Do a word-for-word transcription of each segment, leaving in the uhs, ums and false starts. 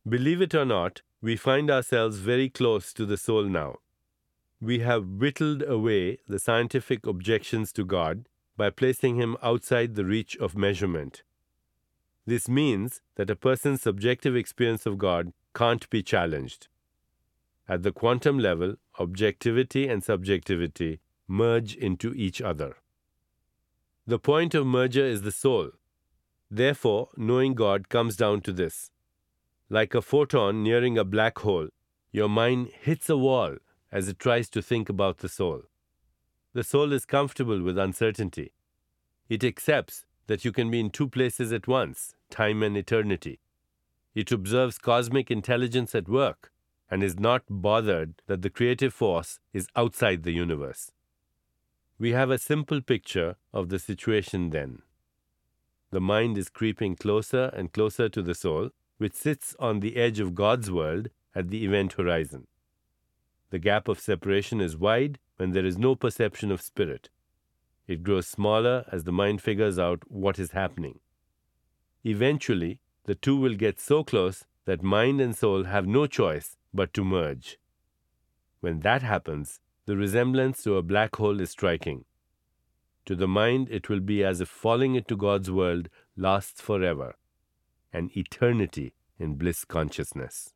Believe it or not, we find ourselves very close to the soul now. We have whittled away the scientific objections to God by placing him outside the reach of measurement. This means that a person's subjective experience of God can't be challenged. At the quantum level, objectivity and subjectivity merge into each other. The point of merger is the soul. Therefore, knowing God comes down to this. Like a photon nearing a black hole, your mind hits a wall as it tries to think about the soul. The soul is comfortable with uncertainty. It accepts that you can be in two places at once, time and eternity. It observes cosmic intelligence at work and is not bothered that the creative force is outside the universe. We have a simple picture of the situation then. The mind is creeping closer and closer to the soul, which sits on the edge of God's world at the event horizon. The gap of separation is wide when there is no perception of spirit. It grows smaller as the mind figures out what is happening. Eventually, the two will get so close that mind and soul have no choice but to merge. When that happens, the resemblance to a black hole is striking. To the mind, it will be as if falling into God's world lasts forever, an eternity in bliss consciousness.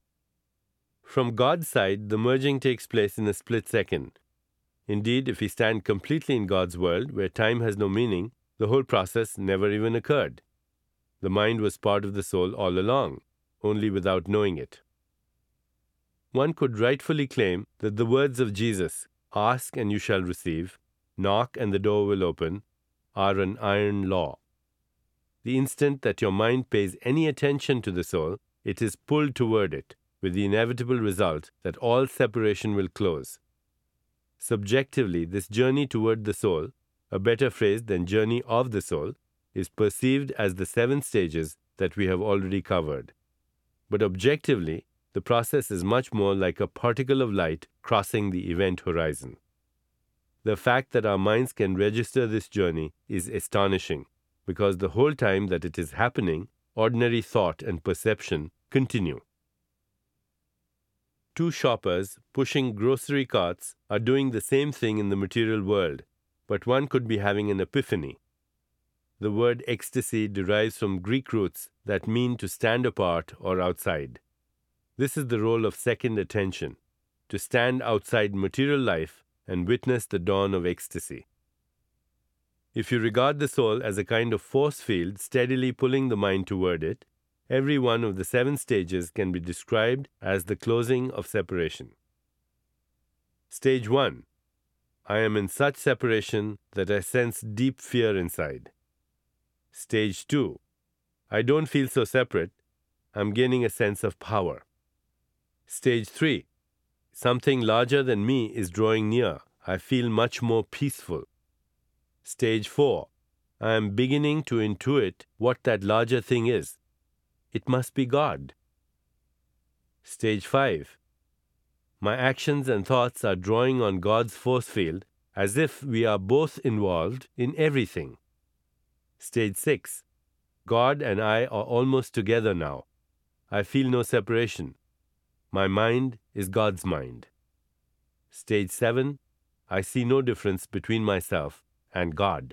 From God's side, the merging takes place in a split second. Indeed, if we stand completely in God's world, where time has no meaning, the whole process never even occurred. The mind was part of the soul all along, only without knowing it. One could rightfully claim that the words of Jesus, "Ask and you shall receive, knock and the door will open," are an iron law. The instant that your mind pays any attention to the soul, it is pulled toward it, with the inevitable result that all separation will close. Subjectively, this journey toward the soul, a better phrase than journey of the soul, is perceived as the seven stages that we have already covered. But objectively, the process is much more like a particle of light crossing the event horizon. The fact that our minds can register this journey is astonishing, because the whole time that it is happening, ordinary thought and perception continue. Two shoppers pushing grocery carts are doing the same thing in the material world, but one could be having an epiphany. The word ecstasy derives from Greek roots that mean to stand apart or outside. This is the role of second attention, to stand outside material life and witness the dawn of ecstasy. If you regard the soul as a kind of force field steadily pulling the mind toward it, every one of the seven stages can be described as the closing of separation. Stage one. I am in such separation that I sense deep fear inside. Stage two. I don't feel so separate. I'm gaining a sense of power. Stage three. Something larger than me is drawing near. I feel much more peaceful. Stage four. I am beginning to intuit what that larger thing is. It must be God. Stage five. My actions and thoughts are drawing on God's force field as if we are both involved in everything. Stage six. God and I are almost together now. I feel no separation. My mind is God's mind. Stage seven. I see no difference between myself and God.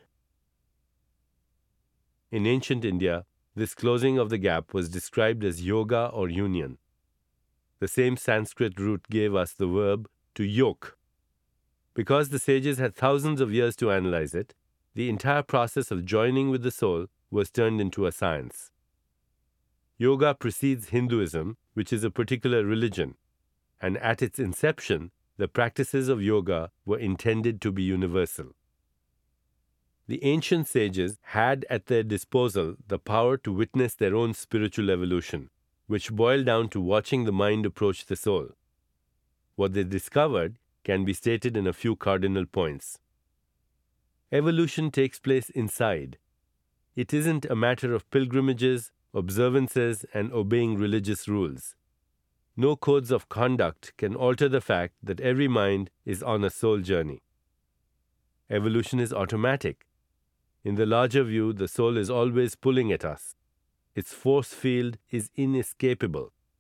In ancient India, this closing of the gap was described as yoga or union. The same Sanskrit root gave us the verb to yoke. Because the sages had thousands of years to analyze it, the entire process of joining with the soul was turned into a science. Yoga precedes Hinduism, which is a particular religion, and at its inception, the practices of yoga were intended to be universal. The ancient sages had at their disposal the power to witness their own spiritual evolution, which boiled down to watching the mind approach the soul. What they discovered can be stated in a few cardinal points. Evolution takes place inside. It isn't a matter of pilgrimages, observances, and obeying religious rules. No codes of conduct can alter the fact that every mind is on a soul journey. Evolution is automatic. In the larger view, the soul is always pulling at us. Its force field is inescapable.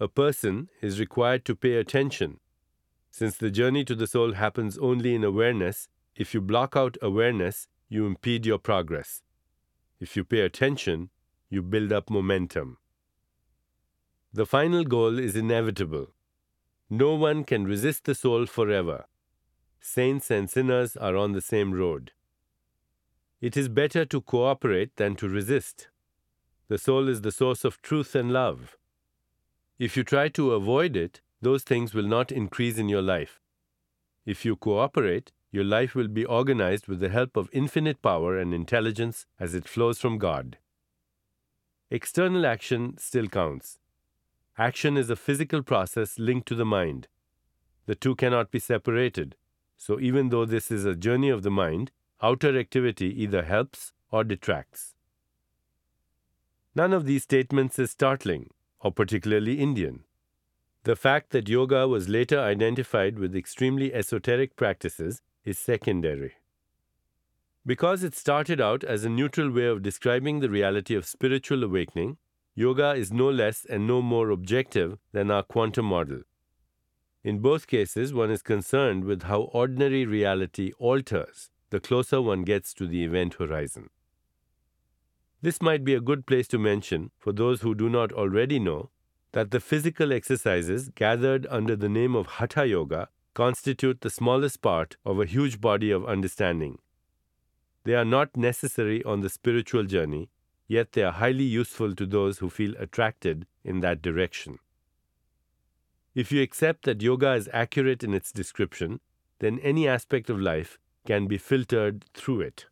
a person is required to pay attention. Since the journey to the soul happens only in awareness, if you block out awareness, you impede your progress. If you pay attention, you build up momentum. The final goal is inevitable. No one can resist the soul forever. Saints and sinners are on the same road. It is better to cooperate than to resist. The soul is the source of truth and love. If you try to avoid it, those things will not increase in your life. If you cooperate, your life will be organized with the help of infinite power and intelligence as it flows from God. External action still counts. Action is a physical process linked to the mind. The two cannot be separated. So even though this is a journey of the mind, outer activity either helps or detracts. None of these statements is startling or particularly Indian. The fact that yoga was later identified with extremely esoteric practices is secondary. Because it started out as a neutral way of describing the reality of spiritual awakening, yoga is no less and no more objective than our quantum model. In both cases, one is concerned with how ordinary reality alters the closer one gets to the event horizon. This might be a good place to mention, for those who do not already know, that the physical exercises gathered under the name of Hatha Yoga constitute the smallest part of a huge body of understanding. They are not necessary on the spiritual journey, yet they are highly useful to those who feel attracted in that direction. If you accept that yoga is accurate in its description, then any aspect of life can be filtered through it.